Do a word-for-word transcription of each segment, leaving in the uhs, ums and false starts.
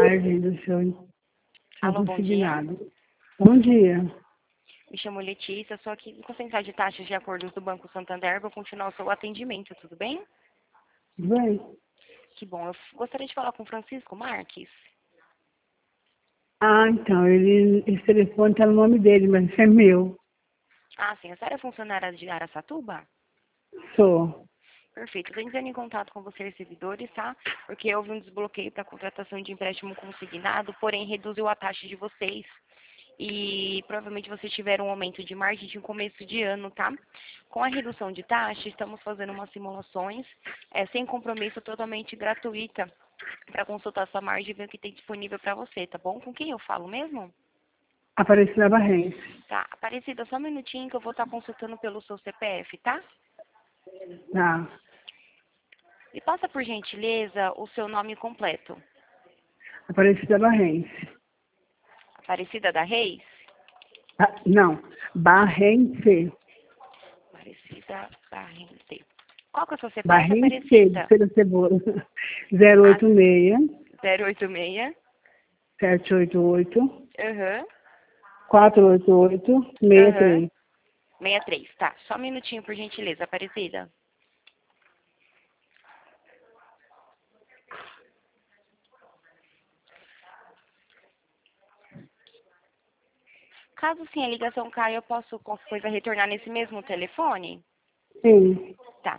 margem do seu, seu Alô, bom dia. consignado. Bom dia. Me chamo Letícia, sou aqui com a Central de Taxas de Acordos do Banco Santander. Vou continuar o seu atendimento, tudo bem? Tudo bem? Que bom. Eu gostaria de falar com o Francisco Marques. Ah, então, ele, esse telefone está no nome dele, mas esse é meu. Ah, sim. A senhora é funcionária de Araçatuba? Sou. Perfeito. Estou entrando em contato com vocês, servidores, tá? Porque houve um desbloqueio para a contratação de empréstimo consignado, porém reduziu a taxa de vocês. E provavelmente vocês tiveram um aumento de margem de um começo de ano, tá? Com a redução de taxa, estamos fazendo umas simulações é, sem compromisso, totalmente gratuita, para consultar sua margem e ver o que tem disponível para você, tá bom? Com quem eu falo mesmo? Aparecida Barrense. Tá, Aparecida, só um minutinho que eu vou estar consultando pelo seu C P F, tá? Tá. Me passa, por gentileza, o seu nome completo. Aparecida Barrense. Aparecida da Reis? Ah, não, Barrense. Aparecida Barrente. Qual que é o seu C P F, Barrense, Aparecida? Feira Cebola. zero oito seis, zero oito seis. sete oito oito, Aham. quatro oito oito, seis Aham. três. sessenta e três, tá. Só um minutinho, por gentileza, Aparecida. Caso sim a ligação caia, eu posso, qualquer coisa, retornar nesse mesmo telefone? Sim. Tá.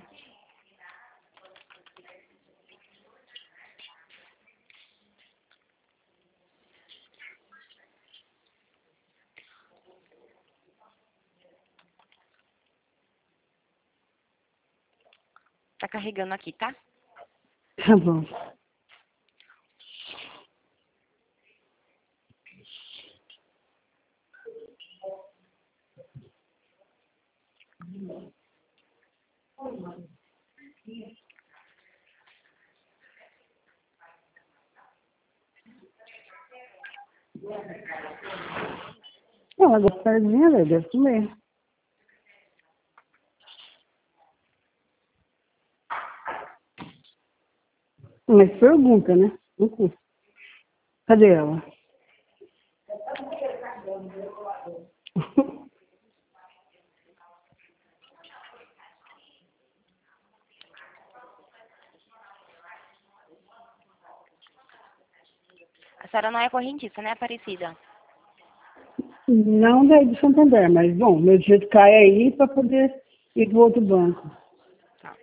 Tá carregando aqui, tá? Tá bom. Ela gosta de dinheiro, eu devo comer. Mas pergunta, né? Não custa. Cadê ela? A senhora não é correntista, né, Aparecida? Não daí do Santander, mas bom, meu dinheiro cai aí para poder ir do outro banco. Tá.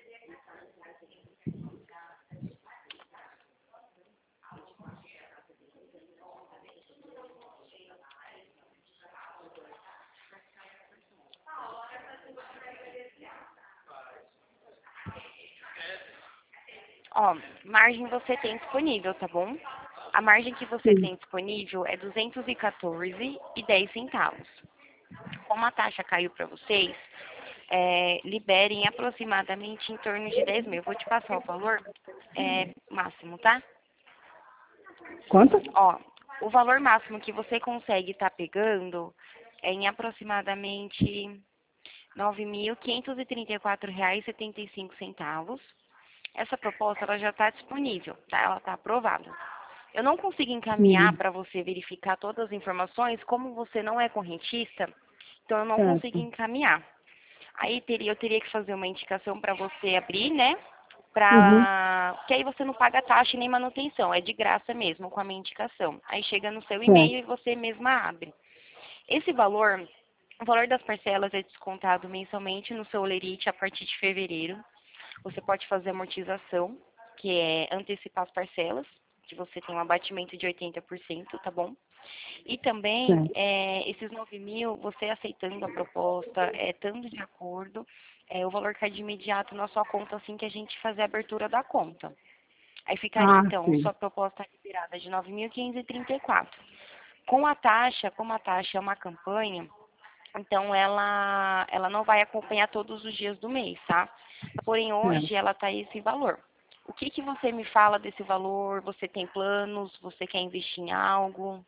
Ó, margem você tem disponível, tá bom? A margem que você Sim. tem disponível é duzentos e quatorze reais e dez centavos. Como a taxa caiu para vocês, é, liberem aproximadamente em torno de dez mil. Eu vou te passar o valor é, máximo, tá? Quanto? Ó, o valor máximo que você consegue estar pegando é em aproximadamente nove mil quinhentos e trinta e quatro reais e setenta e cinco centavos. Essa proposta ela já está disponível, tá? Ela está aprovada. Eu não consigo encaminhar Sim, para você verificar todas as informações, como você não é correntista, então eu não consigo certo. encaminhar. Aí teria, eu teria que fazer uma indicação para você abrir, né? Uhum, Pra... Que aí você não paga taxa nem manutenção, é de graça mesmo com a minha indicação. Aí chega no seu e-mail certo. e você mesma abre. Esse valor, o valor das parcelas é descontado mensalmente no seu Olerite a partir de fevereiro. Você pode fazer amortização, que é antecipar as parcelas, que você tem um abatimento de oitenta por cento, tá bom? E também, Certo. é, esses nove mil, você aceitando a proposta, é, estando de acordo, é, o valor cai de imediato na sua conta assim que a gente fazer a abertura da conta. Aí ficaria, Ah, então, sim. sua proposta liberada de nove mil quinhentos e trinta e quatro. Com a taxa, como a taxa é uma campanha, então ela, ela não vai acompanhar todos os dias do mês, tá? Porém, Certo. hoje ela está esse valor. O que, que você me fala desse valor? Você tem planos? Você quer investir em algo?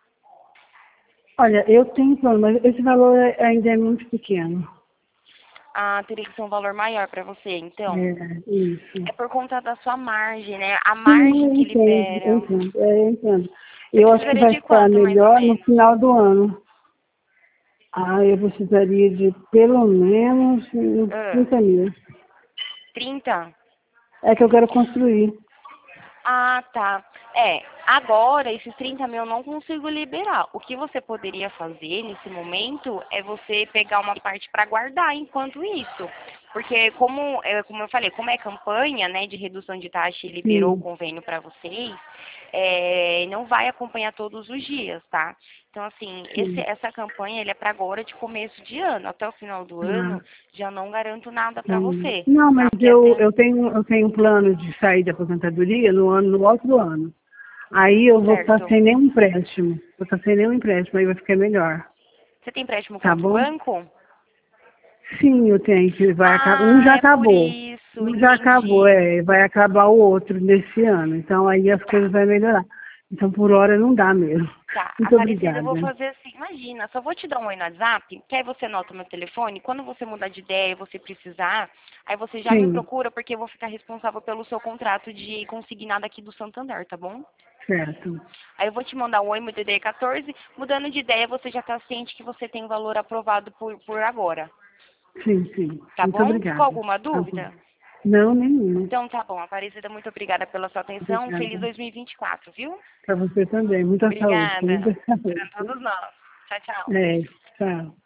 Olha, eu tenho plano, mas esse valor é- ainda é muito pequeno. ah, teria que ser um valor maior para você, então. É, isso. É por conta da sua margem, né? A Sim, eu margem que entendo, eu libera. entendo, é, eu entendo. Você Eu acho que precisaria vai de ficar quanto, mais ou melhor no menos? final do ano. Ah, eu precisaria de pelo menos uns Ah, trinta mil. trinta? É que eu quero construir. Ah, tá. É, agora esses trinta mil eu não consigo liberar. O que você poderia fazer nesse momento é você pegar uma parte para guardar enquanto isso. Porque como, é, como eu falei, como é campanha, né, de redução de taxa e liberou o Sim, convênio para vocês, é, não vai acompanhar todos os dias, tá? Então, assim, esse, sim. essa campanha ele é para agora de começo de ano. Até o final do Ah, ano, já não garanto nada para sim. você, Não, mas tá? Porque eu, até... eu, tenho, eu tenho um plano de sair da aposentadoria no, ano, no outro ano. Aí eu vou estar Certo. sem nenhum empréstimo. Vou estar sem nenhum empréstimo, aí vai ficar melhor. Você tem empréstimo com Tá outro bom? banco? Sim, eu tenho que vai acabar. Um Ah, já é por acabou. isso, Um já acabou, entendi. é. Vai acabar o outro nesse ano. Então aí as coisas Tá, vão melhorar. Então por hora não dá mesmo. tá. Muito Aparecida, eu vou obrigada. fazer assim, imagina, só vou te dar um oi no WhatsApp, que aí você anota o meu telefone, quando você mudar de ideia, você precisar, aí você já me Sim, procura, porque eu vou ficar responsável pelo seu contrato de consignado aqui do Santander, tá bom? certo. Aí eu vou te mandar um oi, muda ideia quatorze, mudando de ideia, você já tá ciente que você tem o valor aprovado por, por agora, Sim, sim. tá Muito bom? Ficou obrigada. alguma Tá bom. dúvida? Não, nenhuma. Então tá bom, Aparecida, muito obrigada pela sua atenção, feliz Obrigada. dois mil e vinte e quatro, viu? Para você também. Muita saúde. Obrigada. Muita saúde. Para todos nós. Tchau, tchau. É, tchau.